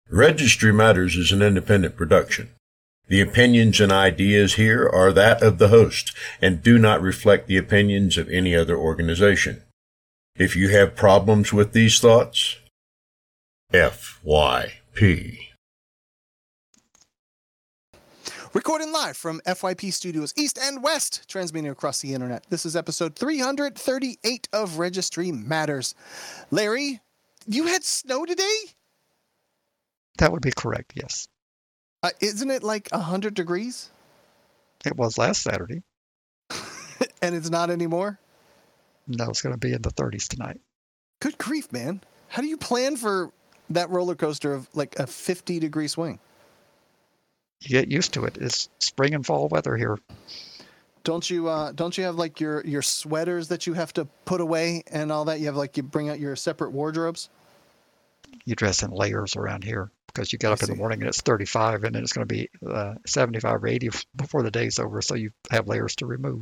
Registry Matters is an independent production. The opinions and ideas here are that of the host and do not reflect the opinions of any other organization. If you have problems with these thoughts, FYP. Recording live from FYP Studios East and West, transmitting across the internet. This is episode 338 of Registry Matters. Larry, you had snow today? That would be correct, yes. Isn't it like 100 degrees? It was last Saturday. And it's not anymore? No, it's going to be in the 30s tonight. Good grief, man. How do you plan for that roller coaster of like a 50-degree swing? You get used to it. It's spring and fall weather here. Don't you have like your sweaters that you have to put away and all that? You bring out your separate wardrobes? You dress in layers around here because you get up in the morning and it's 35 and then it's going to be 75 or 80 before the day's over. So you have layers to remove.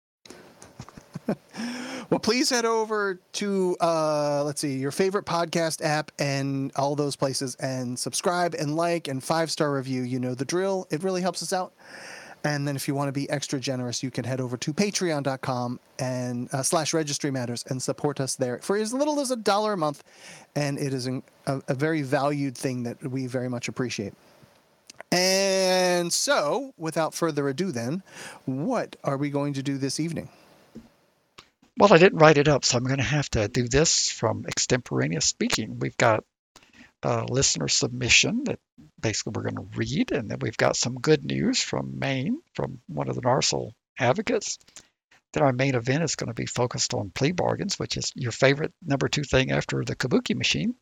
Well, please head over to, your favorite podcast app and all those places and subscribe and like and 5-star review. You know the drill. It really helps us out. And then if you want to be extra generous, you can head over to patreon.com and /Registry Matters and support us there for as little as $1 a month. And it is a very valued thing that we very much appreciate. And so, without further ado then, what are we going to do this evening? Well, I didn't write it up, so I'm going to have to do this from extemporaneous speaking. We've got a listener submission that basically we're going to read, and then we've got some good news from Maine, from one of the NARSL advocates. Then our main event is going to be focused on plea bargains, which is your favorite number 2 thing after the kabuki machine.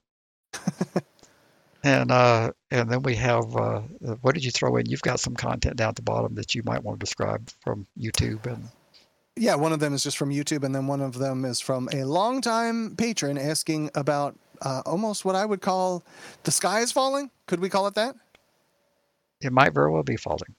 And then we have, what did you throw in? You've got some content down at the bottom that you might want to describe from YouTube and... Yeah, one of them is just from YouTube, and then one of them is from a longtime patron asking about almost what I would call the sky is falling. Could we call it that? It might very well be falling.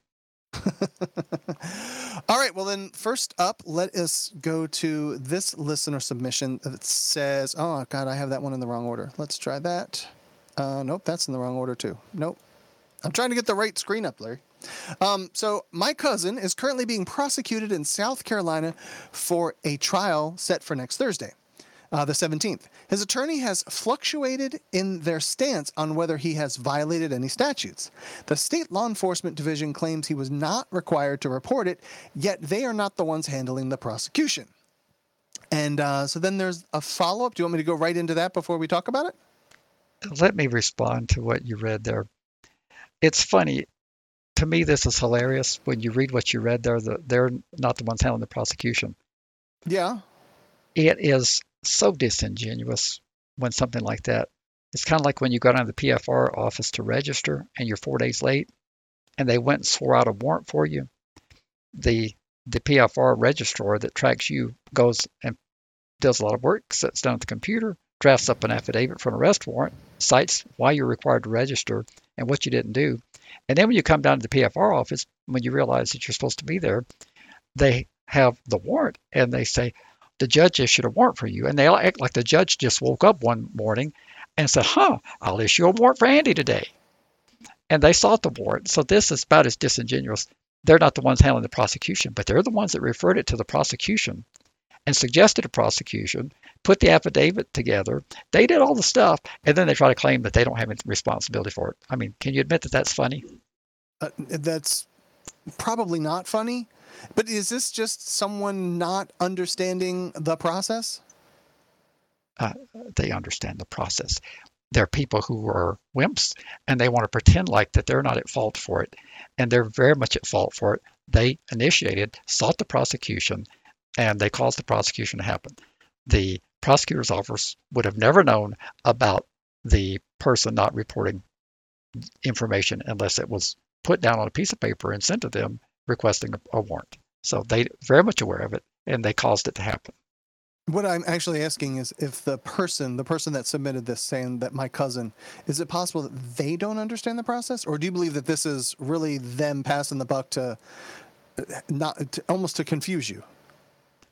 All right, well then, first up, let us go to this listener submission that says, oh, God, I have that one in the wrong order. Let's try that. Nope, that's in the wrong order, too. Nope. I'm trying to get the right screen up, Larry. So my cousin is currently being prosecuted in South Carolina for a trial set for next Thursday, the 17th. His attorney has fluctuated in their stance on whether he has violated any statutes. The state law enforcement division claims he was not required to report it, yet they are not the ones handling the prosecution. And so then there's a follow-up. Do you want me to go right into that before we talk about it? Let me respond to what you read there. It's funny. To me, this is hilarious. When you read what you read there, they're not the ones handling the prosecution. Yeah. It is so disingenuous when something like that. It's kind of like when you go down to the PFR office to register and you're 4 days late and they went and swore out a warrant for you. The PFR registrar that tracks you goes and does a lot of work, sits down at the computer, drafts up an affidavit for an arrest warrant, cites why you're required to register and what you didn't do. And then when you come down to the PFR office, when you realize that you're supposed to be there, they have the warrant and they say, the judge issued a warrant for you. And they act like the judge just woke up one morning and said, I'll issue a warrant for Andy today. And they sought the warrant. So this is about as disingenuous. They're not the ones handling the prosecution, but they're the ones that referred it to the prosecution and suggested a prosecution, put the affidavit together. They did all the stuff, and then they try to claim that they don't have any responsibility for it. I mean, can you admit that that's funny? That's probably not funny, but is this just someone not understanding the process? They understand the process. They're people who are wimps, and they want to pretend like that they're not at fault for it, and they're very much at fault for it. They initiated, sought the prosecution, and they caused the prosecution to happen. The prosecutor's office would have never known about the person not reporting information unless it was put down on a piece of paper and sent to them requesting a warrant. So they very much aware of it, and they caused it to happen. What I'm actually asking is if the person that submitted this saying that my cousin, is it possible that they don't understand the process? Or do you believe that this is really them passing the buck to almost to confuse you?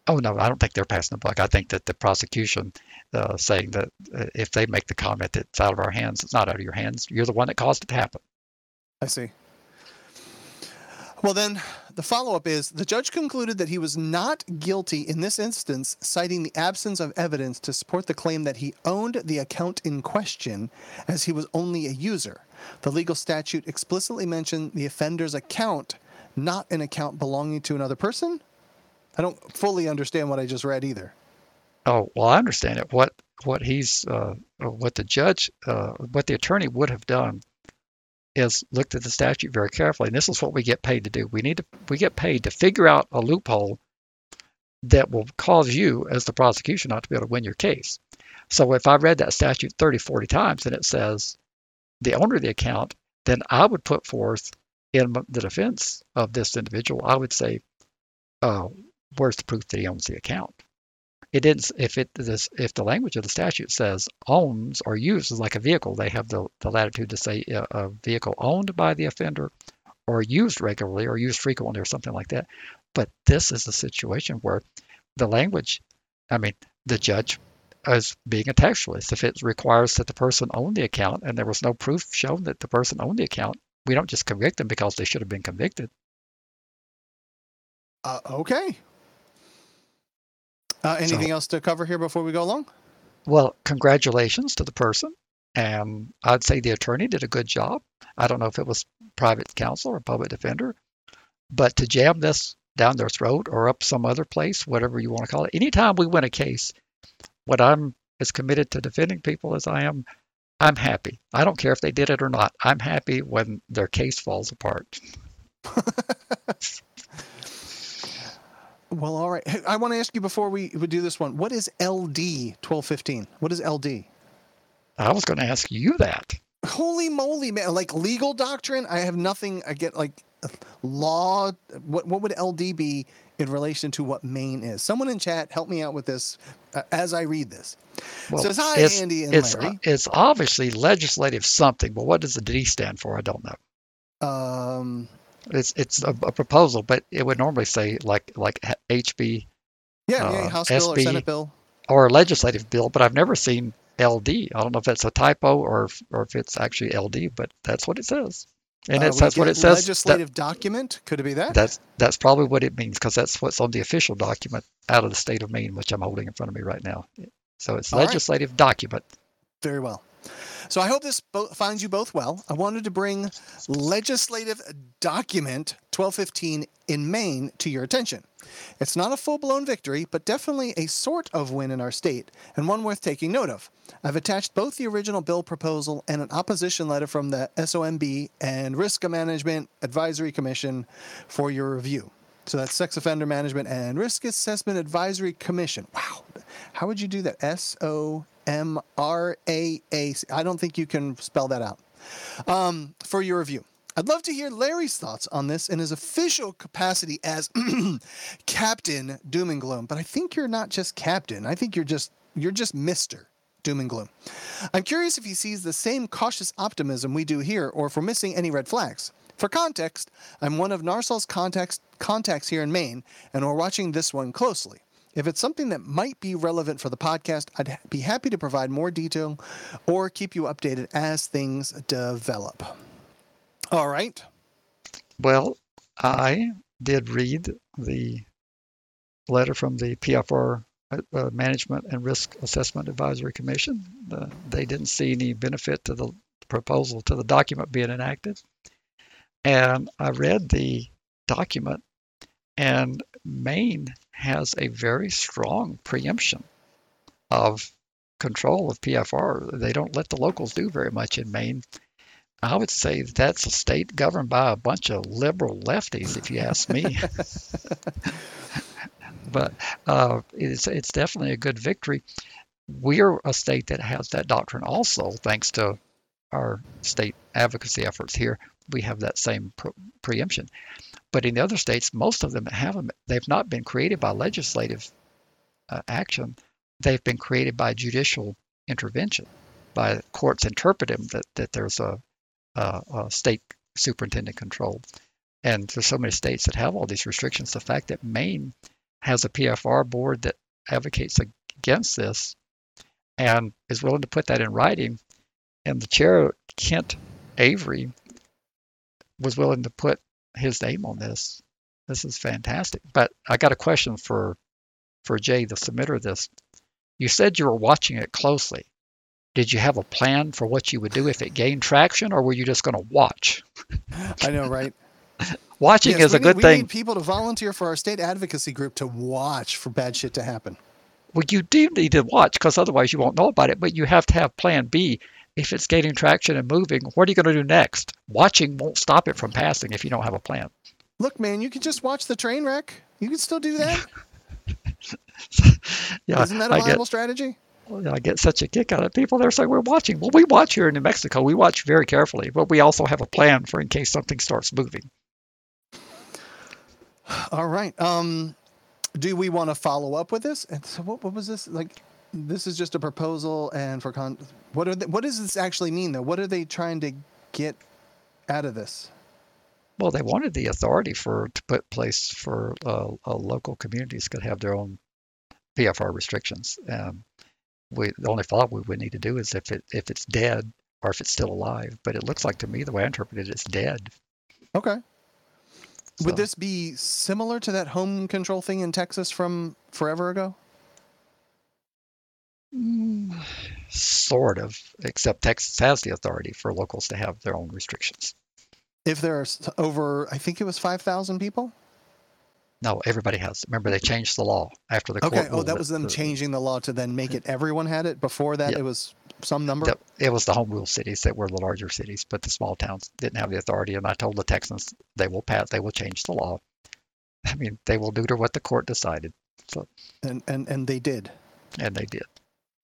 Oh no, I don't think they're passing the buck. I think that the prosecution saying that if they make the comment that it's out of our hands, it's not out of your hands. You're the one that caused it to happen. I see. Well, then the follow-up is the judge concluded that he was not guilty in this instance, citing the absence of evidence to support the claim that he owned the account in question, as he was only a user. The legal statute explicitly mentioned the offender's account, not an account belonging to another person. I don't fully understand what I just read either. Oh, well, I understand it. What the judge, what the attorney would have done is looked at the statute very carefully, and this is what we get paid to do. We get paid to figure out a loophole that will cause you, as the prosecution, not to be able to win your case. So if I read that statute 30, 40 times and it says the owner of the account, then I would put forth in the defense of this individual, I would say, where's the proof that he owns the account? It didn't. If the language of the statute says owns or uses, like a vehicle, they have the latitude to say a vehicle owned by the offender, or used regularly, or used frequently, or something like that. But this is a situation where the language, I mean, the judge is being a textualist. If it requires that the person own the account, and there was no proof shown that the person owned the account, we don't just convict them because they should have been convicted. Okay. Anything else to cover here before we go along? Well, congratulations to the person. And I'd say the attorney did a good job. I don't know if it was private counsel or public defender, but to jam this down their throat or up some other place, whatever you want to call it, anytime we win a case, what I'm as committed to defending people as I am, I'm happy. I don't care if they did it or not. I'm happy when their case falls apart. Well, all right. I want to ask you before we do this one, what is LD 1215? What is LD? I was going to ask you that. Holy moly, man. Like legal doctrine? I have nothing. I get like law. What would LD be in relation to what Maine is? Someone in chat, help me out with this as I read this. Well, Says, hi, Andy and Larry. It's obviously legislative something, but what does the D stand for? I don't know. It's a proposal, but it would normally say like HB, House bill or Senate bill, or a legislative bill. But I've never seen LD. I don't know if that's a typo or if it's actually LD, but that's what it says. And that's what it says. Legislative document. Could it be that? That's probably what it means, because that's what's on the official document out of the state of Maine, which I'm holding in front of me right now. So it's legislative document. Very well. So I hope this finds you both well. I wanted to bring legislative document 1215 in Maine to your attention. It's not a full-blown victory, but definitely a sort of win in our state, and one worth taking note of. I've attached both the original bill proposal and an opposition letter from the SOMB and Risk Management Advisory Commission for your review. So that's Sex Offender Management and Risk Assessment Advisory Commission. Wow. How would you do that? SOMRAAC. I don't think you can spell that out. For your review. I'd love to hear Larry's thoughts on this in his official capacity as Captain Doom and Gloom. But I think you're not just Captain. I think you're just Mr. Doom and Gloom. I'm curious if he sees the same cautious optimism we do here, or if we're missing any red flags. For context, I'm one of NARSOL's contacts here in Maine, and we're watching this one closely. If it's something that might be relevant for the podcast, I'd be happy to provide more detail or keep you updated as things develop. All right. Well, I did read the letter from the PFR Management and Risk Assessment Advisory Commission. They didn't see any benefit to the proposal, to the document being enacted. And I read the document, and Maine has a very strong preemption of control of PFR. They don't let the locals do very much in Maine. I would say that's a state governed by a bunch of liberal lefties, if you ask me. But it's definitely a good victory. We're a state that has that doctrine also, thanks to our state advocacy efforts here. We have that same preemption. But in the other states, most of them they've not been created by legislative action. They've been created by judicial intervention, by courts interpreting that there's a state superintendent control. And there's so many states that have all these restrictions. The fact that Maine has a PFR board that advocates against this and is willing to put that in writing. And the chair, Kent Avery, was willing to put his name on this. This is fantastic. But I got a question for Jay, the submitter of this. You said you were watching it closely. Did you have a plan for what you would do if it gained traction, or were you just going to watch? I know, right? Watching is a good thing. We need people to volunteer for our state advocacy group to watch for bad shit to happen. Well, you do need to watch because otherwise you won't know about it, but you have to have plan B. If it's gaining traction and moving, what are you going to do next? Watching won't stop it from passing if you don't have a plan. Look, man, you can just watch the train wreck. You can still do that. Yeah, isn't that a viable strategy? I get such a kick out of people. They're saying we're watching. Well, we watch here in New Mexico. We watch very carefully, but we also have a plan for in case something starts moving. All right. Do we want to follow up with this? And so what was this? Like, this is just a proposal, and for what does this actually mean, though? What are they trying to get out of this? Well, they wanted the authority to put place for local communities could have their own PFR restrictions. The only thought we would need to do is if it's dead or if it's still alive. But it looks like to me, the way I interpret it, it's dead. Okay. So, would this be similar to that home control thing in Texas from forever ago? Sort of, except Texas has the authority for locals to have their own restrictions. If there's over, I think it was 5,000 people? No, everybody has. Remember, they changed the law after the court Okay, ruled that was them changing the law to then make it everyone had it. Before that, it was some number? It was the home rule cities that were the larger cities, but the small towns didn't have the authority. And I told the Texans they will change the law. I mean, they will do to what the court decided. So, and they did. And they did.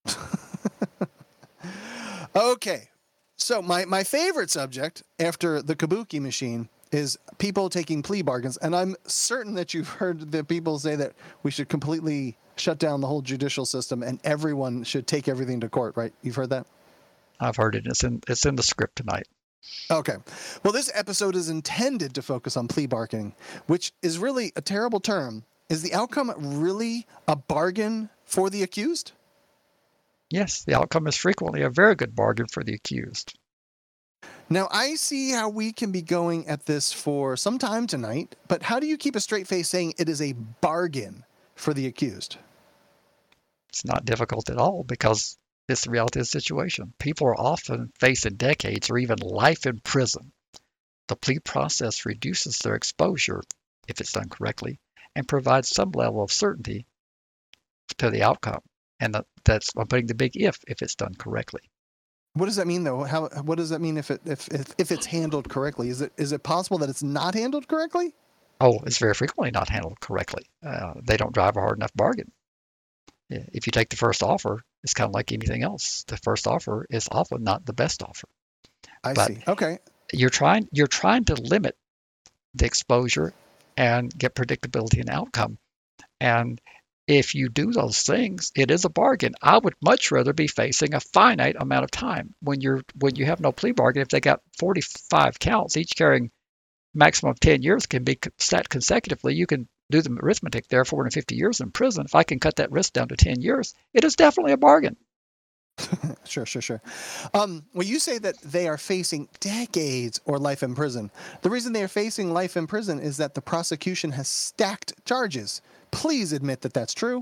Okay, so my favorite subject after the kabuki machine is people taking plea bargains, and I'm certain that you've heard the people say that we should completely shut down the whole judicial system and everyone should take everything to court, right? You've heard that? I've heard it. It's in the script tonight. Okay. Well, this episode is intended to focus on plea bargaining, which is really a terrible term. Is the outcome really a bargain for the accused? Yes, the outcome is frequently a very good bargain for the accused. Now, I see how we can be going at this for some time tonight, but how do you keep a straight face saying it is a bargain for the accused? It's not difficult at all because it's the reality of the situation. People are often facing decades or even life in prison. The plea process reduces their exposure, if it's done correctly, and provides some level of certainty to the outcome. And that's, I'm putting the big if it's done correctly. What does that mean, though? What does that mean if it's handled correctly? Is it possible that it's not handled correctly? Oh, it's very frequently not handled correctly. They don't drive a hard enough bargain. If you take the first offer, it's kind of like anything else. The first offer is often not the best offer. I see. Okay. You're trying to limit the exposure and get predictability in outcome. And if you do those things, it is a bargain. I would much rather be facing a finite amount of time. When you have no plea bargain, if they got 45 counts, each carrying maximum of 10 years can be stacked consecutively, you can do the arithmetic there, 450 years in prison. If I can cut that risk down to 10 years, it is definitely a bargain. Sure. Well, you say that they are facing decades or life in prison. The reason they are facing life in prison is that the prosecution has stacked charges. Please admit that that's true.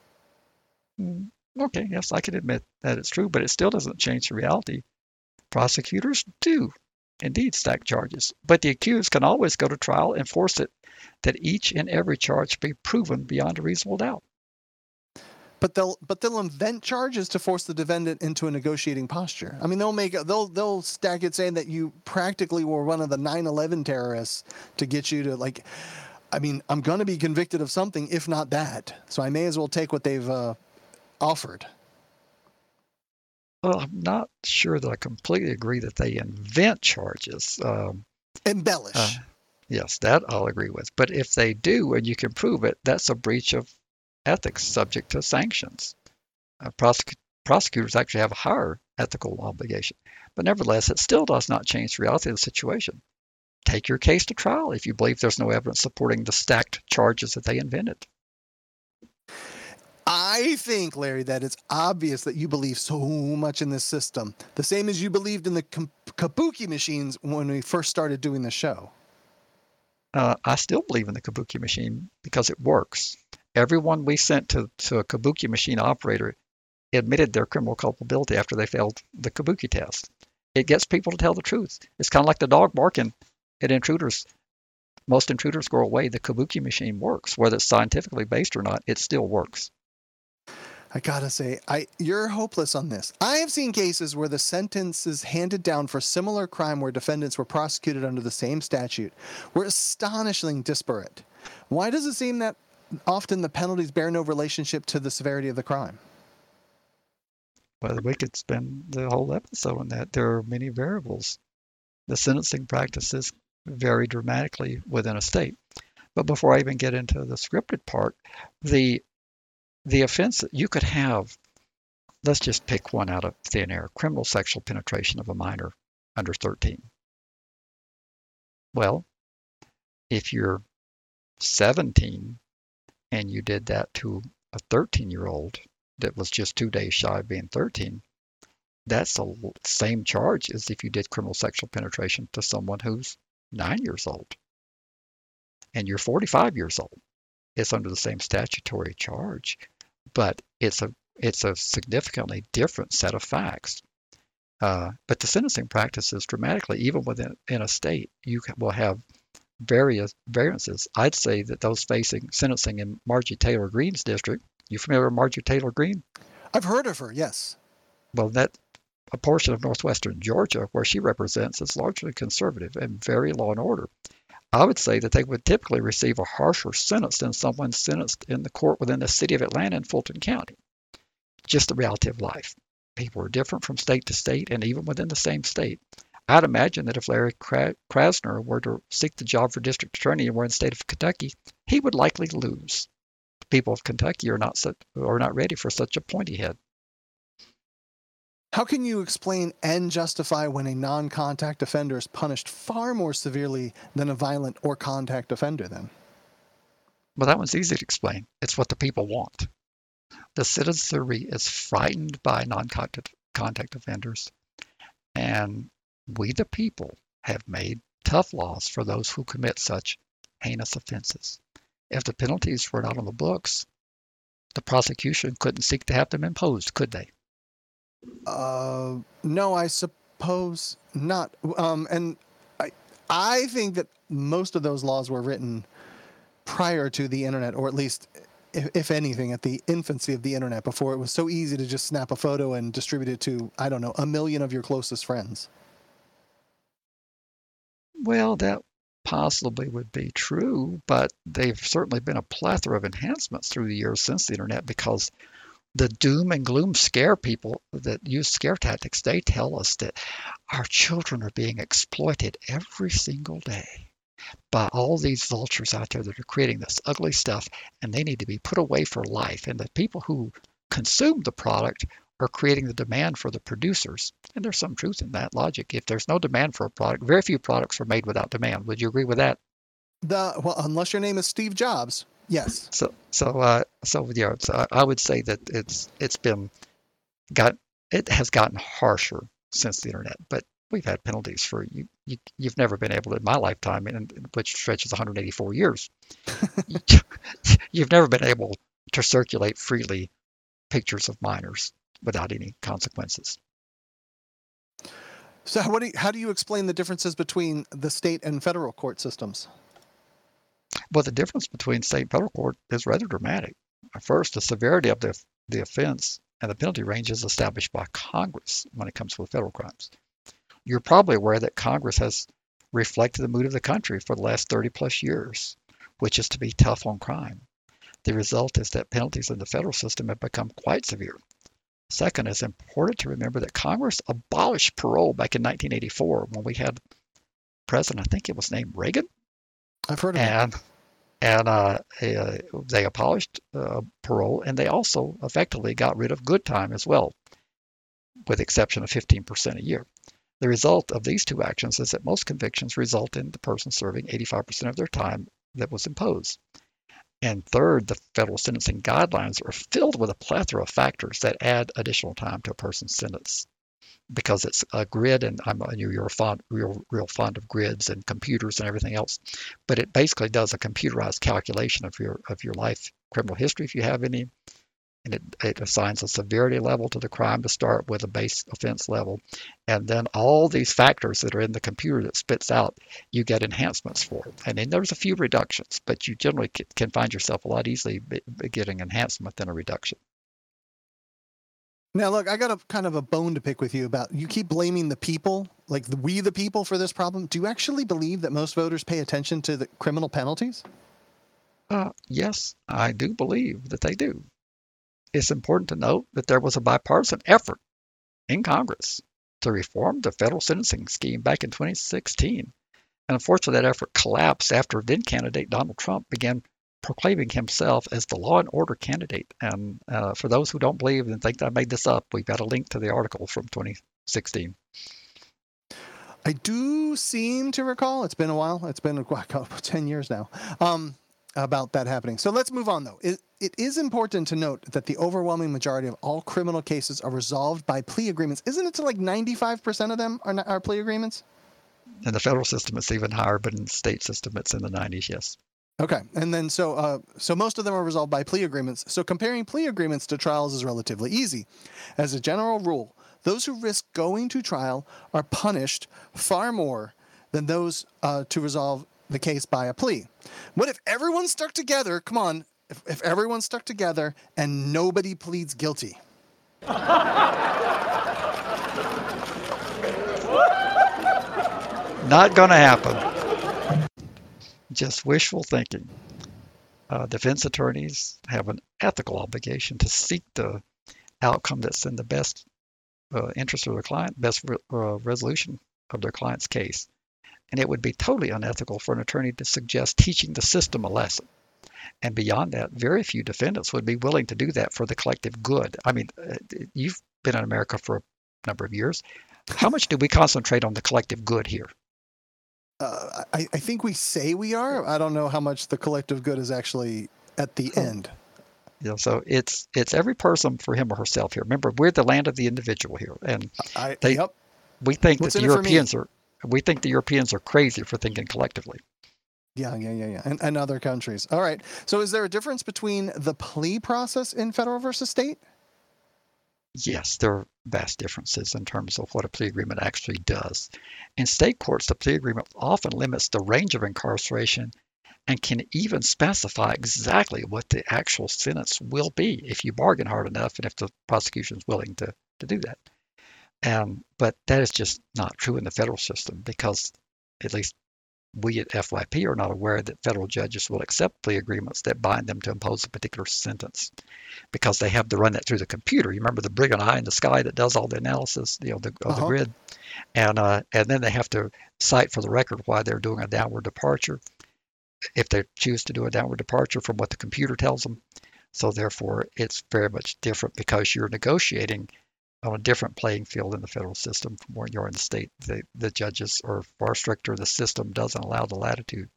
Okay, yes, I can admit that it's true, but it still doesn't change the reality. Prosecutors do indeed stack charges, but the accused can always go to trial and force it that each and every charge be proven beyond a reasonable doubt. But they'll invent charges to force the defendant into a negotiating posture. I mean, they'll stack it saying that you practically were one of the 9/11 terrorists to get you to, like, I mean, I'm going to be convicted of something, if not that. So I may as well take what they've offered. Well, I'm not sure that I completely agree that they invent charges. Embellish. Yes, that I'll agree with. But if they do, and you can prove it, that's a breach of ethics subject to sanctions. Prosecutors actually have a higher ethical obligation. But nevertheless, it still does not change the reality of the situation. Take your case to trial if you believe there's no evidence supporting the stacked charges that they invented. I think, Larry, that it's obvious that you believe so much in this system, the same as you believed in the kabuki machines when we first started doing the show. I still believe in the kabuki machine because it works. Everyone we sent to a kabuki machine operator admitted their criminal culpability after they failed the kabuki test. It gets people to tell the truth. It's kind of like the dog barking at intruders. Most intruders go away. The kabuki machine works. Whether it's scientifically based or not, it still works. I gotta say, you're hopeless on this. I have seen cases where the sentences handed down for similar crime where defendants were prosecuted under the same statute were astonishingly disparate. Why does it seem that often the penalties bear no relationship to the severity of the crime? Well, we could spend the whole episode on that. There are many variables. The sentencing practices vary dramatically within a state. But before I even get into the scripted part, the offense that you could have, let's just pick one out of thin air, criminal sexual penetration of a minor under 13. Well, if you're 17 and you did that to a 13-year-old that was just 2 days shy of being 13, that's the same charge as if you did criminal sexual penetration to someone who's 9 years old and you're 45 years old. It's under the same statutory charge, but it's a significantly different set of facts. But the sentencing practices dramatically, even within a state, you will have variances. I'd say that those facing sentencing in Marjorie Taylor Greene's district, you familiar with Marjorie Taylor Greene? I've heard of her, yes. Well, a portion of northwestern Georgia where she represents is largely conservative and very law and order. I would say that they would typically receive a harsher sentence than someone sentenced in the court within the city of Atlanta and Fulton County. Just the reality of life. People are different from state to state and even within the same state. I'd imagine that if Larry Krasner were to seek the job for district attorney and were in the state of Kentucky, he would likely lose. The people of Kentucky are not ready for such a pointy head. How can you explain and justify when a non-contact offender is punished far more severely than a violent or contact offender then? Well, that one's easy to explain. It's what the people want. The citizenry is frightened by non-contact offenders, and we the people have made tough laws for those who commit such heinous offenses. If the penalties were not on the books, the prosecution couldn't seek to have them imposed, could they? No, I suppose not. And I think that most of those laws were written prior to the internet, or at least, if anything, at the infancy of the internet, before it was so easy to just snap a photo and distribute it to, I don't know, 1 million of your closest friends. Well, that possibly would be true, but they've certainly been a plethora of enhancements through the years since the internet, because the doom and gloom scare people that use scare tactics, they tell us that our children are being exploited every single day by all these vultures out there that are creating this ugly stuff, and they need to be put away for life. And the people who consume the product are creating the demand for the producers. And there's some truth in that logic. If there's no demand for a product, very few products are made without demand. Would you agree with that? Well, unless your name is Steve Jobs. Yes. So I would say that it has gotten harsher since the internet, but we've had penalties for you've never been able to, in my lifetime, which stretches 184 years, you've never been able to circulate freely pictures of minors without any consequences. So how do you explain the differences between the state and federal court systems? Well, the difference between state and federal court is rather dramatic. First, the severity of the offense and the penalty range is established by Congress when it comes to federal crimes. You're probably aware that Congress has reflected the mood of the country for the last 30 plus years, which is to be tough on crime. The result is that penalties in the federal system have become quite severe. Second, it's important to remember that Congress abolished parole back in 1984 when we had President, I think it was named Reagan. I've heard of it. And they abolished parole, and they also effectively got rid of good time as well, with the exception of 15% a year. The result of these two actions is that most convictions result in the person serving 85% of their time that was imposed. And third, the federal sentencing guidelines are filled with a plethora of factors that add additional time to a person's sentence because it's a grid, and you're real fond of grids and computers and everything else. But it basically does a computerized calculation of your life criminal history if you have any, and it assigns a severity level to the crime to start with, a base offense level, and then all these factors that are in the computer that spits out, you get enhancements for. And then there's a few reductions, but you generally can find yourself a lot easily getting enhancement than a reduction. Now, look, I got a kind of a bone to pick with you about, you keep blaming the people, like we the people, for this problem. Do you actually believe that most voters pay attention to the criminal penalties? Yes, I do believe that they do. It's important to note that there was a bipartisan effort in Congress to reform the federal sentencing scheme back in 2016. And unfortunately, that effort collapsed after then candidate Donald Trump began proclaiming himself as the law and order candidate. And for those who don't believe and think that I made this up, we've got a link to the article from 2016. I do seem to recall, it's been a while, it's been 10 years now, about that happening. So let's move on, though. It is important to note that the overwhelming majority of all criminal cases are resolved by plea agreements. Isn't it to like 95% of them are plea agreements? In the federal system, it's even higher, but in the state system, it's in the 90s, yes. Okay, and then so most of them are resolved by plea agreements. So comparing plea agreements to trials is relatively easy. As a general rule, those who risk going to trial are punished far more than those to resolve the case by a plea. What if everyone stuck together? Come on, if everyone stuck together and nobody pleads guilty? Not going to happen. Just wishful thinking. Defense attorneys have an ethical obligation to seek the outcome that's in the best interest of their client, best resolution of their client's case. And it would be totally unethical for an attorney to suggest teaching the system a lesson. And beyond that, very few defendants would be willing to do that for the collective good. I mean, you've been in America for a number of years. How much do we concentrate on the collective good here? I think we say we are. I don't know how much the collective good is actually at the end. So it's every person for him or herself here. Remember, we're the land of the individual here, and we think that the Europeans are crazy for thinking collectively. Yeah, and other countries. All right. So is there a difference between the plea process in federal versus state? Yes, there are vast differences in terms of what a plea agreement actually does. In state courts, the plea agreement often limits the range of incarceration and can even specify exactly what the actual sentence will be if you bargain hard enough and if the prosecution is willing to do that. But that is just not true in the federal system because at least we at FYP are not aware that federal judges will accept plea agreements that bind them to impose a particular sentence because they have to run that through the computer. You remember the brilliant eye in the sky that does all the analysis, of the grid, and then they have to cite for the record why they're doing a downward departure, if they choose to do a downward departure from what the computer tells them. So therefore, it's very much different because you're negotiating on a different playing field in the federal system from where you're in the state. The judges are far stricter. The system doesn't allow the latitude.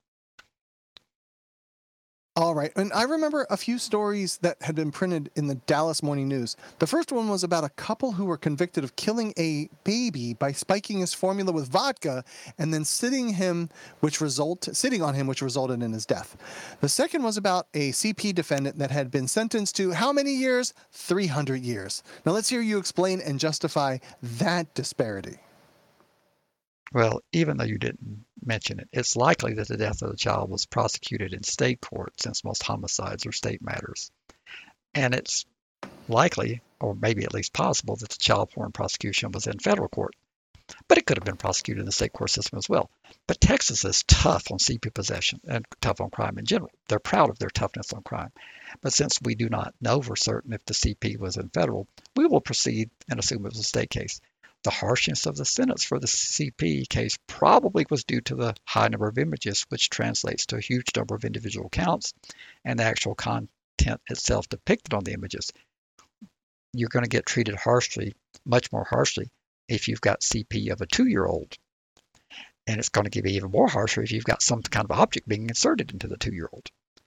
All right. And I remember a few stories that had been printed in the Dallas Morning News. The first one was about a couple who were convicted of killing a baby by spiking his formula with vodka and then sitting on him, which resulted in his death. The second was about a CP defendant that had been sentenced to how many years? 300 years. Now let's hear you explain and justify that disparity. Well, even though you didn't mention it, it's likely that the death of the child was prosecuted in state court since most homicides are state matters. And it's likely, or maybe at least possible, that the child porn prosecution was in federal court. But it could have been prosecuted in the state court system as well. But Texas is tough on CP possession and tough on crime in general. They're proud of their toughness on crime. But since we do not know for certain if the CP was in federal, we will proceed and assume it was a state case. The harshness of the sentence for the CP case probably was due to the high number of images, which translates to a huge number of individual counts, and the actual content itself depicted on the images. You're going to get treated harshly, much more harshly, if you've got CP of a 2-year-old. And it's going to be even more harsher if you've got some kind of object being inserted into the 2-year-old.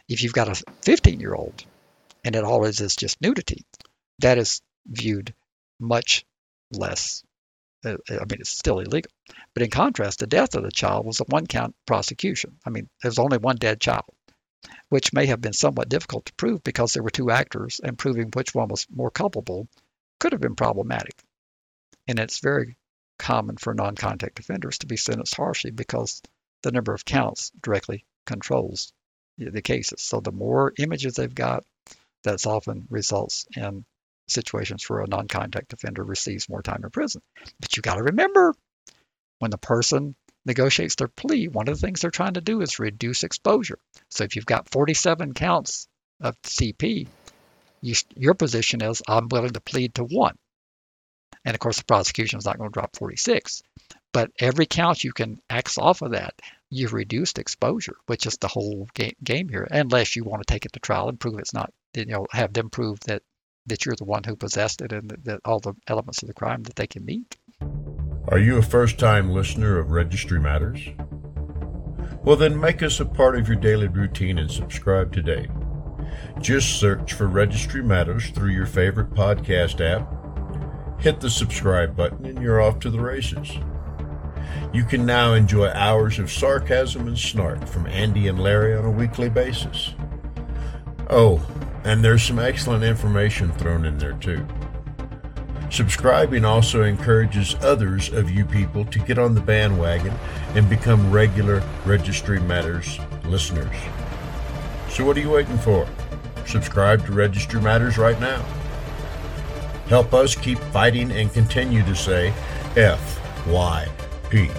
If you've got a 15-year-old and it always is just nudity, that is viewed much less. I mean, it's still illegal. But in contrast, the death of the child was a one-count prosecution. I mean, there's only one dead child, which may have been somewhat difficult to prove because there were two actors, and proving which one was more culpable could have been problematic. And it's very common for non-contact offenders to be sentenced harshly because the number of counts directly controls the cases. So the more images they've got, that often results in situations where a non-contact offender receives more time in prison. But you got to remember, when the person negotiates their plea, one of the things they're trying to do is reduce exposure. So if you've got 47 counts of CP, your position is, I'm willing to plead to 1. And of course, the prosecution is not going to drop 46. But every count you can axe off of that, you've reduced exposure, which is the whole game here, unless you want to take it to trial and prove it's not, have them prove that you're the one who possessed it and that all the elements of the crime that they can meet. Are you a first-time listener of Registry Matters? Well, then make us a part of your daily routine and subscribe today. Just search for Registry Matters through your favorite podcast app. Hit the subscribe button and you're off to the races. You can now enjoy hours of sarcasm and snark from Andy and Larry on a weekly basis. Oh, and there's some excellent information thrown in there too. Subscribing also encourages others of you people to get on the bandwagon and become regular Registry Matters listeners. So what are you waiting for? Subscribe to Registry Matters right now. Help us keep fighting and continue to say FYP.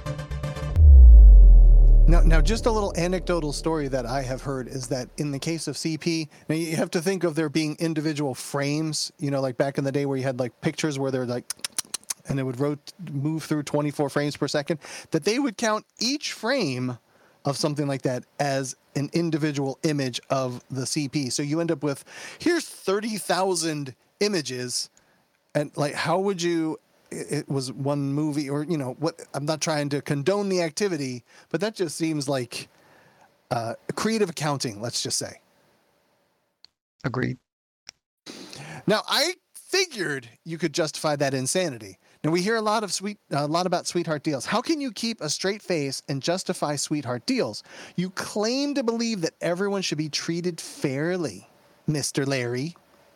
Now, just a little anecdotal story that I have heard is that in the case of CP, now you have to think of there being individual frames, like back in the day where you had like pictures where they're like, and it would move through 24 frames per second, that they would count each frame of something like that as an individual image of the CP. So you end up with, here's 30,000 images, and like, how would you... It was one movie, or what? I'm not trying to condone the activity, but that just seems like creative accounting. Let's just say. Agreed. Now, I figured you could justify that insanity. Now, we hear a lot about sweetheart deals. How can you keep a straight face and justify sweetheart deals? You claim to believe that everyone should be treated fairly, Mr. Larry.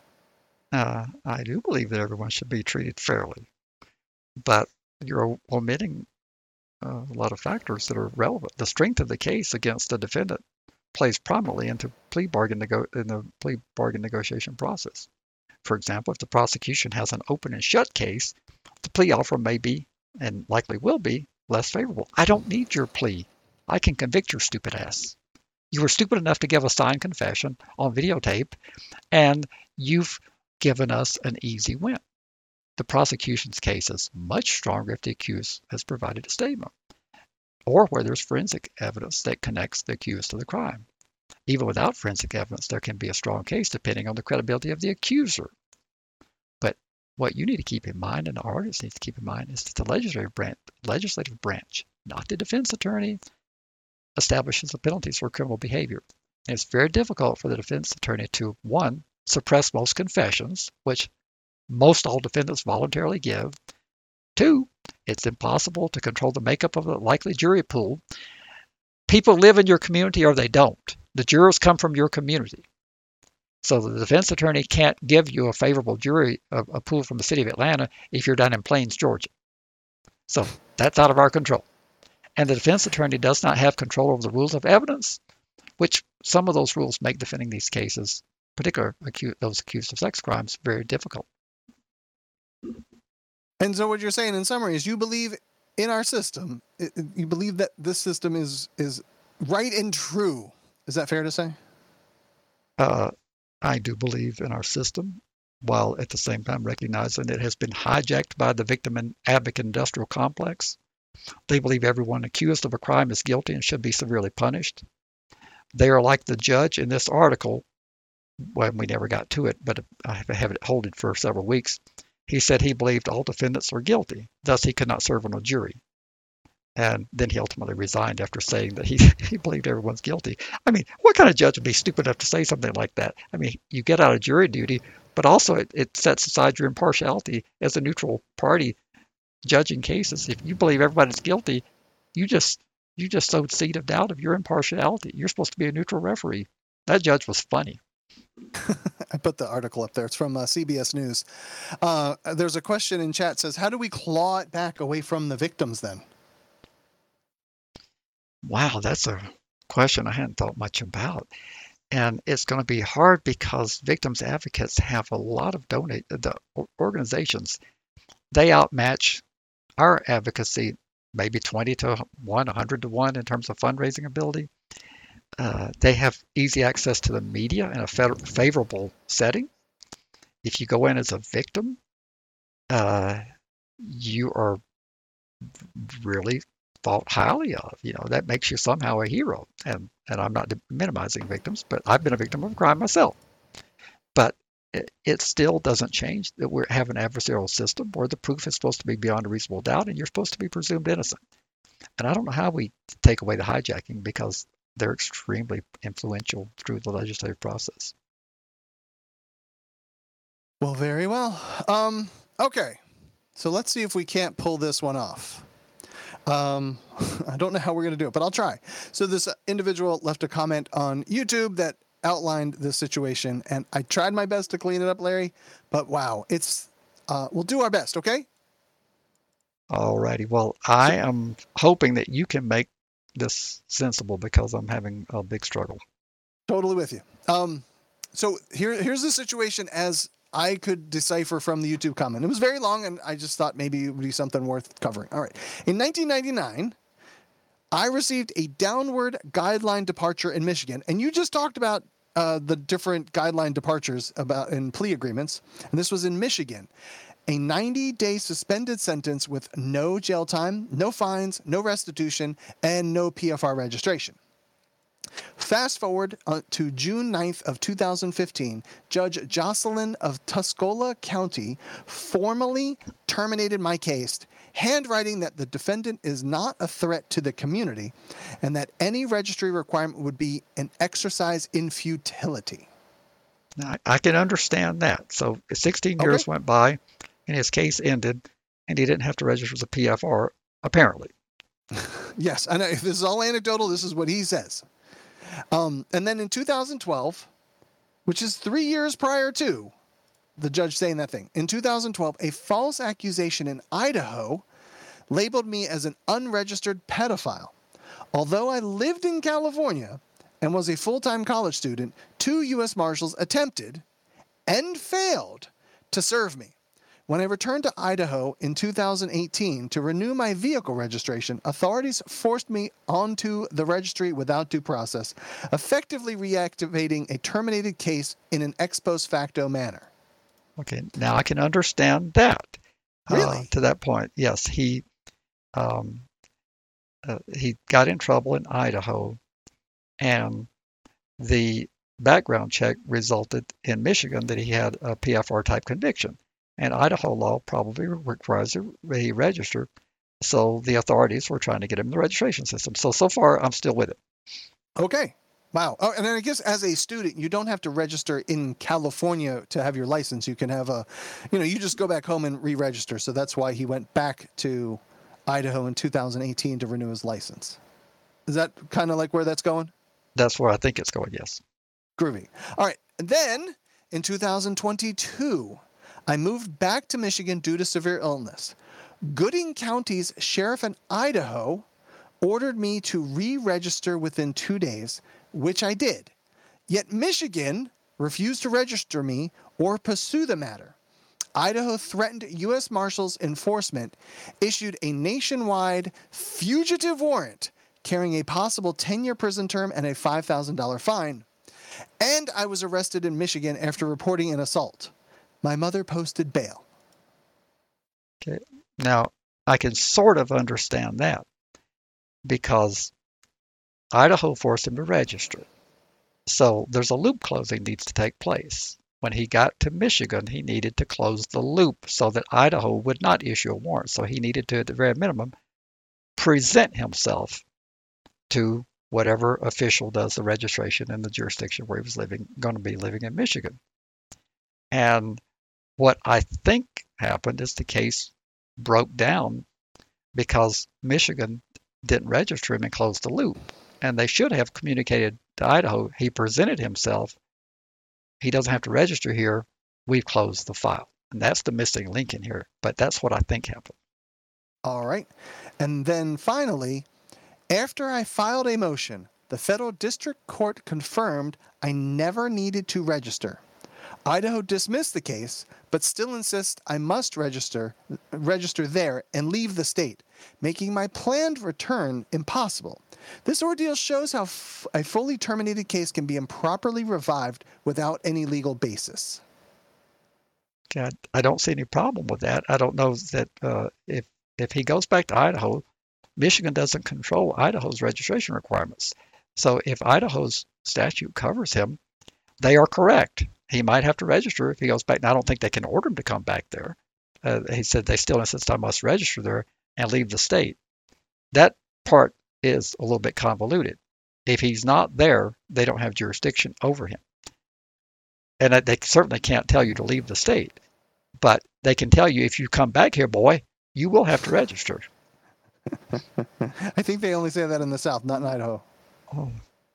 I do believe that everyone should be treated fairly. But you're omitting a lot of factors that are relevant. The strength of the case against the defendant plays prominently into in the plea bargain negotiation process. For example, if the prosecution has an open and shut case, the plea offer may be, and likely will be, less favorable. I don't need your plea. I can convict your stupid ass. You were stupid enough to give a signed confession on videotape, and you've given us an easy win. The prosecution's case is much stronger if the accused has provided a statement, or where there's forensic evidence that connects the accused to the crime. Even without forensic evidence, there can be a strong case depending on the credibility of the accuser. But what you need to keep in mind, and the artist needs to keep in mind, is that the legislative branch, not the defense attorney, establishes the penalties for criminal behavior. And it's very difficult for the defense attorney to, 1, suppress most confessions, which most all defendants voluntarily give. 2, it's impossible to control the makeup of the likely jury pool. People live in your community or they don't. The jurors come from your community. So the defense attorney can't give you a favorable jury, a pool from the city of Atlanta if you're down in Plains, Georgia. So that's out of our control. And the defense attorney does not have control over the rules of evidence, which some of those rules make defending these cases, particularly those accused of sex crimes, very difficult. And so what you're saying in summary is you believe in our system. You believe that this system is right and true. Is that fair to say? I do believe in our system, while at the same time recognizing it has been hijacked by the victim and advocate industrial complex. They believe everyone accused of a crime is guilty and should be severely punished. They are like the judge in this article. Well, we never got to it, but I have it holding for several weeks. He said he believed all defendants are guilty, thus he could not serve on a jury. And then he ultimately resigned after saying that he, he believed everyone's guilty. I mean, what kind of judge would be stupid enough to say something like that? I mean, you get out of jury duty, but also it sets aside your impartiality as a neutral party judging cases. If you believe everybody's guilty, you just sowed seed of doubt of your impartiality. You're supposed to be a neutral referee. That judge was funny. I put the article up there. It's from CBS News. There's a question in chat says, how do we claw it back away from the victims then? Wow, that's a question I hadn't thought much about. And it's going to be hard because victims advocates have a lot of the organizations. They outmatch our advocacy maybe 20 to 1, 100 to 1 in terms of fundraising ability. They have easy access to the media in a favorable setting. If you go in as a victim, you are really thought highly of. That makes you somehow a hero. And I'm not minimizing victims, but I've been a victim of crime myself. But it still doesn't change that we have an adversarial system where the proof is supposed to be beyond a reasonable doubt and you're supposed to be presumed innocent. And I don't know how we take away the hijacking because they're extremely influential through the legislative process. Well, very well. Okay, so let's see if we can't pull this one off. I don't know how we're going to do it, but I'll try. So this individual left a comment on YouTube that outlined the situation, and I tried my best to clean it up, Larry, but wow, we'll do our best, okay? Alrighty. Well, I am hoping that you can make this sensible because I'm having a big struggle. Totally with you. So here's the situation as I could decipher from the YouTube comment. It was very long, and I just thought maybe it would be something worth covering. All right. In 1999, I received a downward guideline departure in Michigan, and you just talked about the different guideline departures in plea agreements, and this was in Michigan. A 90-day suspended sentence with no jail time, no fines, no restitution, and no PFR registration. Fast forward to June 9th of 2015, Judge Jocelyn of Tuscola County formally terminated my case, handwriting that the defendant is not a threat to the community and that any registry requirement would be an exercise in futility. Now, I can understand that. So 16 years went by and his case ended and he didn't have to register as a PFR, apparently. Yes, I know. If this is all anecdotal, this is what he says. And then in 2012, which is 3 years prior to the judge saying that thing, in 2012, a false accusation in Idaho labeled me as an unregistered pedophile. Although I lived in California and was a full-time college student, 2 U.S. Marshals attempted and failed to serve me. When I returned to Idaho in 2018 to renew my vehicle registration, authorities forced me onto the registry without due process, effectively reactivating a terminated case in an ex post facto manner. Okay, now I can understand that. Really? To that point, yes, he got in trouble in Idaho, and the background check resulted in Michigan that he had a PFR type conviction. And Idaho law probably requires he register. So the authorities were trying to get him in the registration system. So far, I'm still with it. Okay. Wow. Oh, and then I guess as a student, you don't have to register in California to have your license. You can have you just go back home and re-register. So that's why he went back to Idaho in 2018 to renew his license. Is that kind of like where that's going? That's where I think it's going, yes. Groovy. All right. And then in 2022, I moved back to Michigan due to severe illness. Gooding County's sheriff in Idaho ordered me to re-register within 2 days, which I did. Yet Michigan refused to register me or pursue the matter. Idaho threatened U.S. Marshals enforcement, issued a nationwide fugitive warrant carrying a possible 10-year prison term and a $5,000 fine. And I was arrested in Michigan after reporting an assault. My mother posted bail. Okay. Now, I can sort of understand that because Idaho forced him to register. So there's a loop closing needs to take place. When he got to Michigan, he needed to close the loop so that Idaho would not issue a warrant. So he needed to, at the very minimum, present himself to whatever official does the registration in the jurisdiction where he was going to be living in Michigan. And what I think happened is the case broke down because Michigan didn't register him and close the loop. And they should have communicated to Idaho, he presented himself, he doesn't have to register here, we've closed the file. And that's the missing link in here, but that's what I think happened. All right. And then finally, after I filed a motion, the federal district court confirmed I never needed to register. Idaho dismissed the case, but still insists I must register there and leave the state, making my planned return impossible. This ordeal shows how a fully terminated case can be improperly revived without any legal basis. God, I don't see any problem with that. I don't know that if he goes back to Idaho, Michigan doesn't control Idaho's registration requirements. So if Idaho's statute covers him, they are correct. He might have to register if he goes back. Now, I don't think they can order him to come back there. He said they still insist I must register there and leave the state. That part is a little bit convoluted. If he's not there, they don't have jurisdiction over him. And they certainly can't tell you to leave the state. But they can tell you, if you come back here, boy, you will have to register. I think they only say that in the South, not in Idaho. Oh.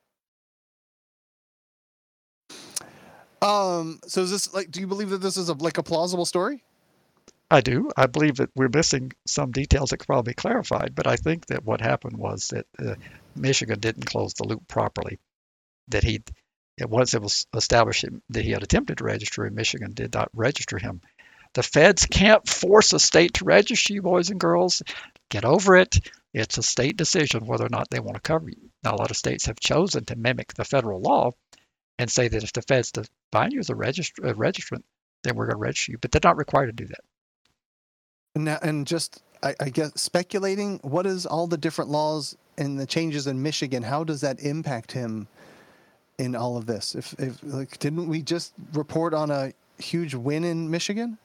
So is this do you believe that this is a plausible story? I do. I believe that we're missing some details that could probably be clarified, but I think that what happened was that Michigan didn't close the loop properly. Once it was established that he had attempted to register, and Michigan did not register him. The feds can't force a state to register you, boys and girls. Get over it. It's a state decision whether or not they want to cover you. Now, a lot of states have chosen to mimic the federal law and say that if the feds define you as a registrant, then we're going to register you. But they're not required to do that. Now, and just, I guess, speculating, what is all the different laws and the changes in Michigan? How does that impact him in all of this? If didn't we just report on a huge win in Michigan?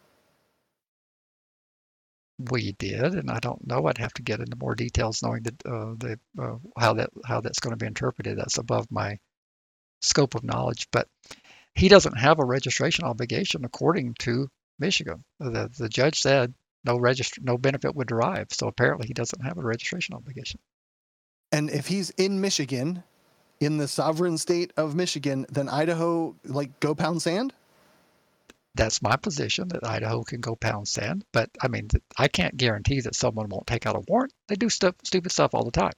We did, and I don't know. I'd have to get into more details, knowing that how that's going to be interpreted. That's above my scope of knowledge. But he doesn't have a registration obligation according to Michigan. The judge said no benefit would derive. So apparently he doesn't have a registration obligation. And if he's in Michigan, in the sovereign state of Michigan, then Idaho, go pound sand? That's my position, that Idaho can go pound sand. But, I mean, I can't guarantee that someone won't take out a warrant. They do stupid stuff all the time.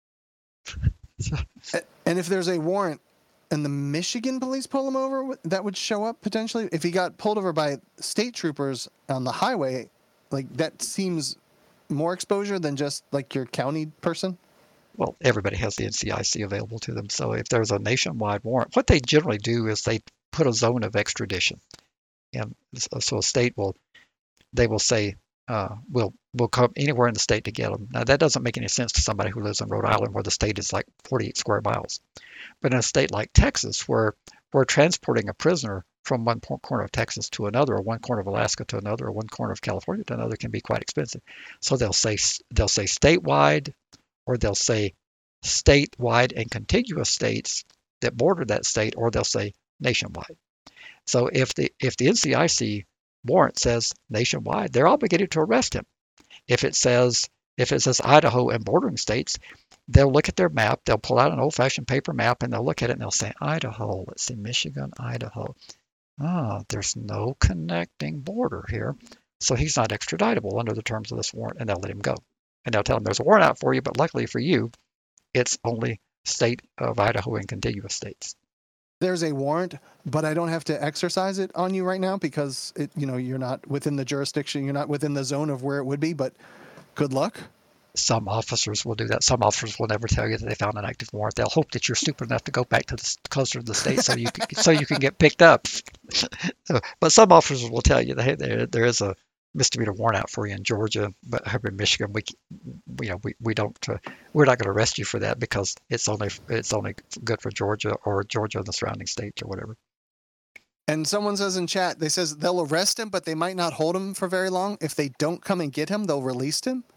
And if there's a warrant and the Michigan police pull him over, that would show up potentially? If he got pulled over by state troopers on the highway, that seems more exposure than just, your county person? Well, everybody has the NCIC available to them. So if there's a nationwide warrant, what they generally do is they put a zone of extradition. And so a state will say, we'll come anywhere in the state to get them. Now, that doesn't make any sense to somebody who lives in Rhode Island, where the state is 48 square miles. But in a state like Texas, where we're transporting a prisoner from one corner of Texas to another, or one corner of Alaska to another, or one corner of California to another, can be quite expensive. So they'll say statewide, or they'll say statewide and contiguous states that border that state, or they'll say nationwide. So if the NCIC warrant says nationwide, they're obligated to arrest him. If it says Idaho and bordering states, they'll look at their map, they'll pull out an old-fashioned paper map, and they'll look at it and they'll say Idaho. Let's see, Michigan, Idaho. There's no connecting border here, so he's not extraditable under the terms of this warrant, and they'll let him go. And they'll tell him there's a warrant out for you, but luckily for you, it's only state of Idaho and contiguous states. There's a warrant, but I don't have to exercise it on you right now because you're not within the jurisdiction, you're not within the zone of where it would be, but good luck. Some officers will do that. Some officers will never tell you that they found an active warrant. They'll hope that you're stupid enough to go back to closer to the state so you can get picked up. But some officers will tell you that, hey, there is a misdemeanor warrant out for you in Georgia, but here in Michigan, we don't. We're not going to arrest you for that because it's only good for Georgia or Georgia and the surrounding states or whatever. And someone says in chat, they says they'll arrest him, but they might not hold him for very long. If they don't come and get him, they'll release him.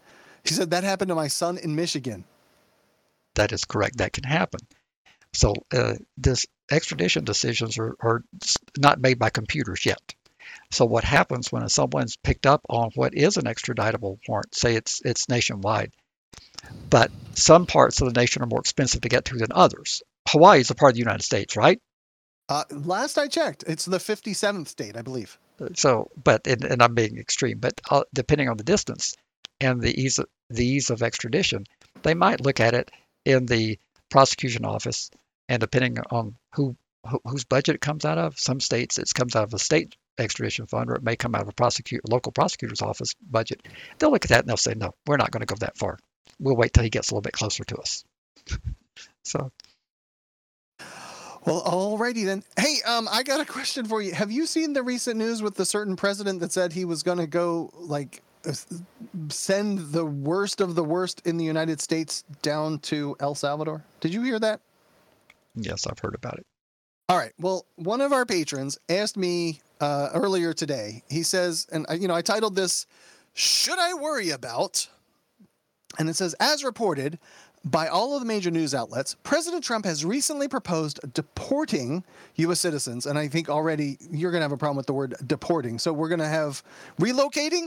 He said that happened to my son in Michigan. That is correct. That can happen. So this extradition decisions are not made by computers yet. So what happens when someone's picked up on what is an extraditable warrant, say it's nationwide, but some parts of the nation are more expensive to get to than others. Hawaii is a part of the United States, right? Last I checked, it's the 57th state, I believe. So, but and I'm being extreme, but depending on the distance and the ease of extradition, they might look at it in the prosecution office, and depending on whose budget it comes out of, some states it comes out of a state extradition fund, or it may come out of a local prosecutor's office budget. They'll look at that and they'll say, no, we're not going to go that far. We'll wait till he gets a little bit closer to us. So. Well, alrighty then. Hey, I got a question for you. Have you seen the recent news with the certain president that said he was going to go, like, send the worst of the worst in the United States down to El Salvador? Did you hear that? Yes, I've heard about it. All right. Well, one of our patrons asked me earlier today. He says, and I titled this, "Should I Worry About?" And it says, as reported by all of the major news outlets, President Trump has recently proposed deporting U.S. citizens. And I think already you're going to have a problem with the word deporting. So we're going to have relocating?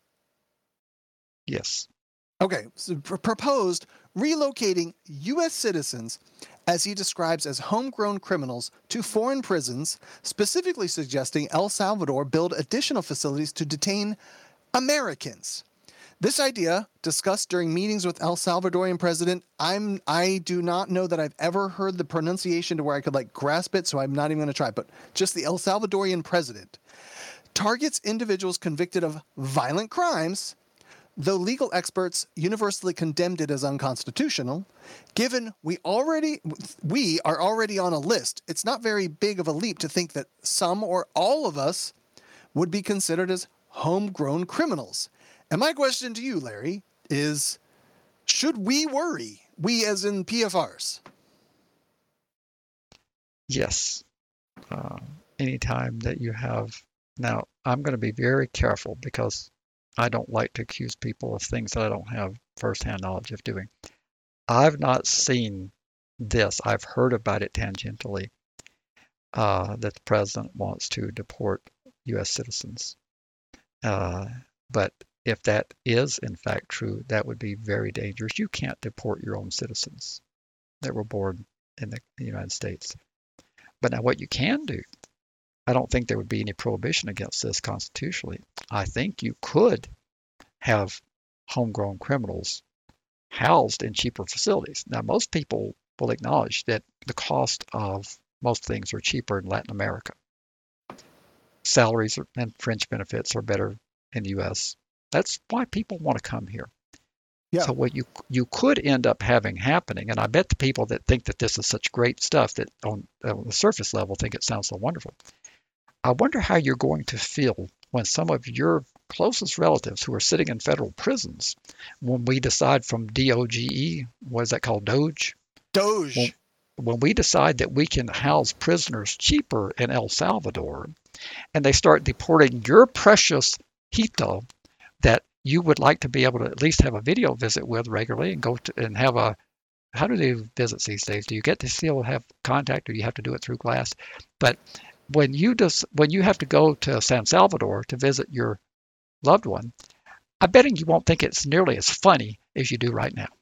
Yes. Okay. So proposed relocating U.S. citizens, as he describes as homegrown criminals, to foreign prisons, specifically suggesting El Salvador build additional facilities to detain Americans. This idea, discussed during meetings with El Salvadorian president, I do not know that I've ever heard the pronunciation to where I could grasp it, so I'm not even going to try, but just the El Salvadorian president, targets individuals convicted of violent crimes, though legal experts universally condemned it as unconstitutional. Given we are already on a list, it's not very big of a leap to think that some or all of us would be considered as homegrown criminals. And my question to you, Larry, is, should we worry? We as in PFRs. Yes. Anytime that you have... Now, I'm going to be very careful because I don't like to accuse people of things that I don't have firsthand knowledge of doing. I've not seen this. I've heard about it tangentially, that the president wants to deport U.S. citizens. But if that is in fact true, that would be very dangerous. You can't deport your own citizens that were born in the United States. But now what you can do, I don't think there would be any prohibition against this constitutionally. I think you could have homegrown criminals housed in cheaper facilities. Now, most people will acknowledge that the cost of most things are cheaper in Latin America. Salaries and fringe benefits are better in the U.S. That's why people want to come here. Yeah. So what you could end up having happening, and I bet the people that think that this is such great stuff that on the surface level think it sounds so wonderful. I wonder how you're going to feel when some of your closest relatives who are sitting in federal prisons, when we decide from DOGE, what is that called, Doge? Doge. When we decide that we can house prisoners cheaper in El Salvador, and they start deporting your precious Hito that you would like to be able to at least have a video visit with regularly and go to and have a, how do they visit these days? Do you get to still have contact, or do you have to do it through glass? But when you have to go to San Salvador to visit your loved one, I betting you won't think it's nearly as funny as you do right now.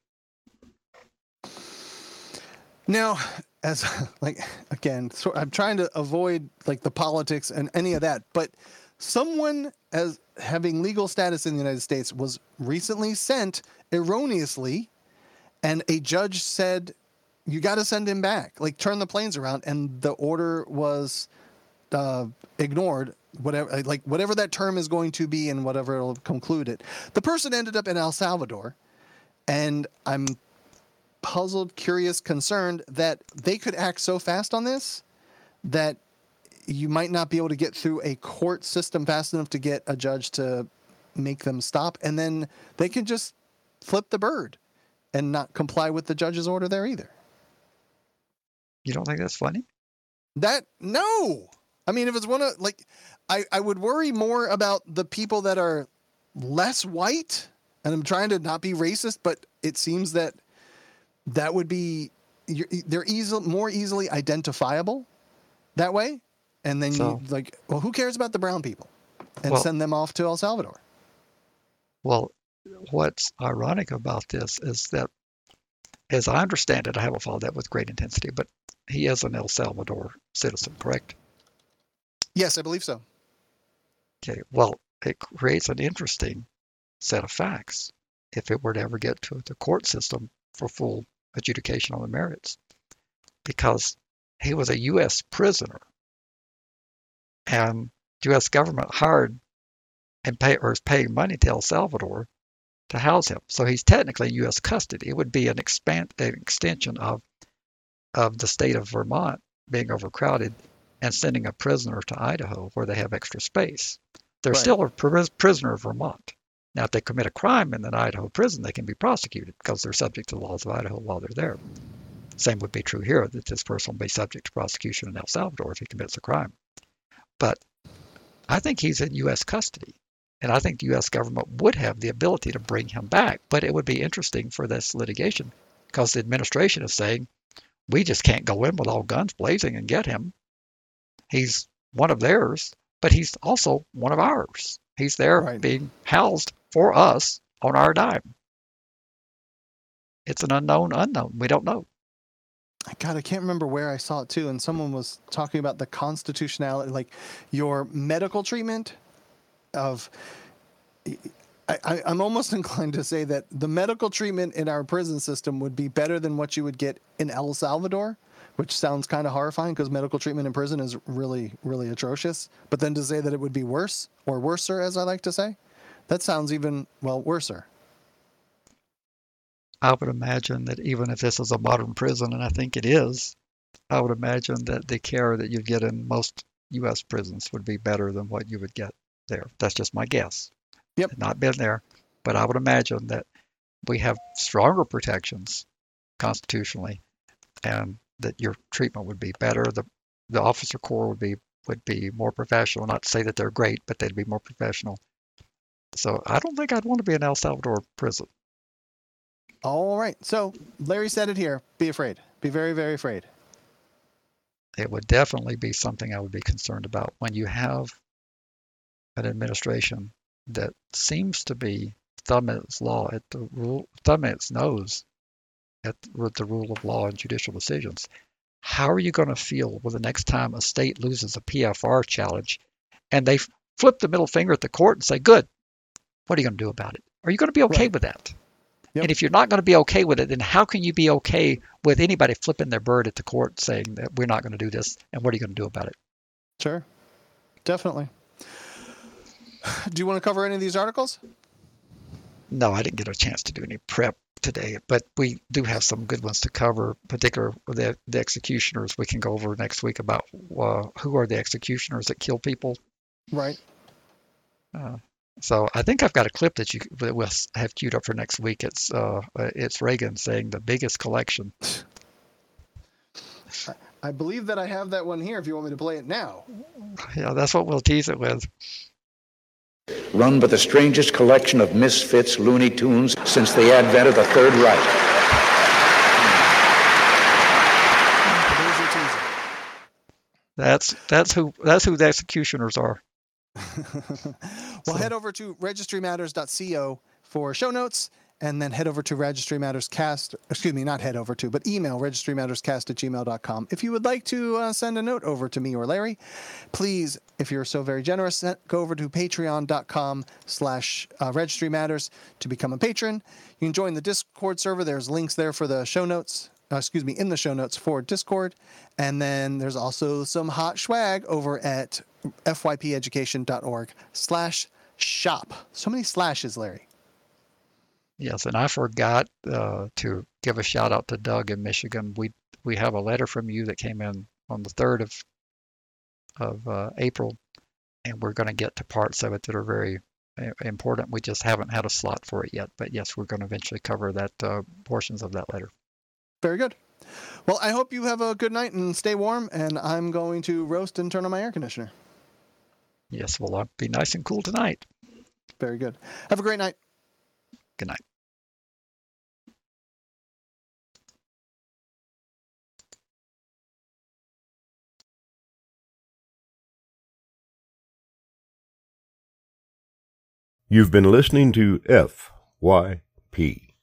Now, as again, so I'm trying to avoid the politics and any of that, but someone as having legal status in the United States was recently sent erroneously, and a judge said, you got to send him back, turn the planes around, and the order was ignored, whatever that term is going to be and whatever it'll conclude it. The person ended up in El Salvador, and I'm puzzled, curious, concerned that they could act so fast on this that you might not be able to get through a court system fast enough to get a judge to make them stop, and then they can just flip the bird and not comply with the judge's order there either. You don't think that's funny? No. I mean, if it's one of, I would worry more about the people that are less white And I'm trying to not be racist, but it seems that would be, they're more easily identifiable that way. And then So, well, who cares about the brown people? And well, send them off to El Salvador. well, what's ironic about this is that, as I understand it, I haven't followed that with great intensity, but he is an El Salvador citizen, correct? Yes, I believe so. Okay, well, it creates an interesting set of facts if it were to ever get to the court system for full adjudication on the merits, because he was a U.S. prisoner, and the U.S. government hired and is paying money to El Salvador to house him. So he's technically in U.S. custody. It would be an extension of the state of Vermont being overcrowded and sending a prisoner to Idaho where they have extra space. They're Right. still a prisoner of Vermont. Now, if they commit a crime in an Idaho prison, they can be prosecuted because they're subject to the laws of Idaho while they're there. Same would be true here, that this person will be subject to prosecution in El Salvador if he commits a crime. But I think he's in U.S. custody, and I think the U.S. government would have the ability to bring him back. But it would be interesting for this litigation because the administration is saying, we just can't go in with all guns blazing and get him. He's one of theirs, but he's also one of ours. He's there Right. being housed for us on our dime. It's an unknown unknown. We don't know. God, I can't remember where I saw it too. And someone was talking about the constitutionality, like your medical treatment of. I'm almost inclined to say that the medical treatment in our prison system would be better than what you would get in El Salvador, which sounds kind of horrifying because medical treatment in prison is really, really atrocious. But then to say that it would be worse or worser, as I like to say, that sounds even, well, worser. I would imagine that even if this is a modern prison, and I think it is, I would imagine that the care that you get in most U.S. prisons would be better than what you would get there. That's just my guess. Yep. I've not been there, but I would imagine that we have stronger protections constitutionally, and that your treatment would be better. The officer corps would be more professional. Not to say that they're great, but they'd be more professional. So I don't think I'd want to be in El Salvador prison. All right. So Larry said it here. Be afraid. Be very, very afraid. It would definitely be something I would be concerned about when you have an administration that seems to be thumb at its law, thumb at its nose with the rule of law and judicial decisions. How are you going to feel when the next time a state loses a PFR challenge and they flip the middle finger at the court and say, good, what are you going to do about it? Are you going to be okay Right. with that? Yep. And if you're not going to be okay with it, then how can you be okay with anybody flipping their bird at the court saying that we're not going to do this, and what are you going to do about it? Sure. Definitely. Do you want to cover any of these articles? No, I didn't get a chance to do any prep today, but we do have some good ones to cover, particularly the executioners. We can go over next week about who are the executioners that kill people. Right. So I think I've got a clip that we'll have queued up for next week. It's Reagan saying the biggest collection. I believe that I have that one here if you want me to play it now. Yeah, that's what we'll tease it with. Run by the strangest collection of misfits, Looney Tunes since the advent of the Third Reich. There's your teaser. That's who the executioners are. Well, head over to registrymatters.co for show notes, and then head over to email registrymatterscast@gmail.com. If you would like to send a note over to me or Larry, please, if you're so very generous, go over to patreon.com/registrymatters to become a patron. You can join the Discord server. There's links there for the show notes. In the show notes for Discord. And then there's also some hot swag over at fypeducation.org/shop. So many slashes, Larry. Yes, and I forgot to give a shout out to Doug in Michigan. We have a letter from you that came in on the 3rd of April, and we're going to get to parts of it that are very important. We just haven't had a slot for it yet, but yes, we're going to eventually cover that portions of that letter. Very good. Well, I hope you have a good night and stay warm, and I'm going to roast and turn on my air conditioner. Yes, well, I'll be nice and cool tonight. Very good. Have a great night. Good night. You've been listening to FYP.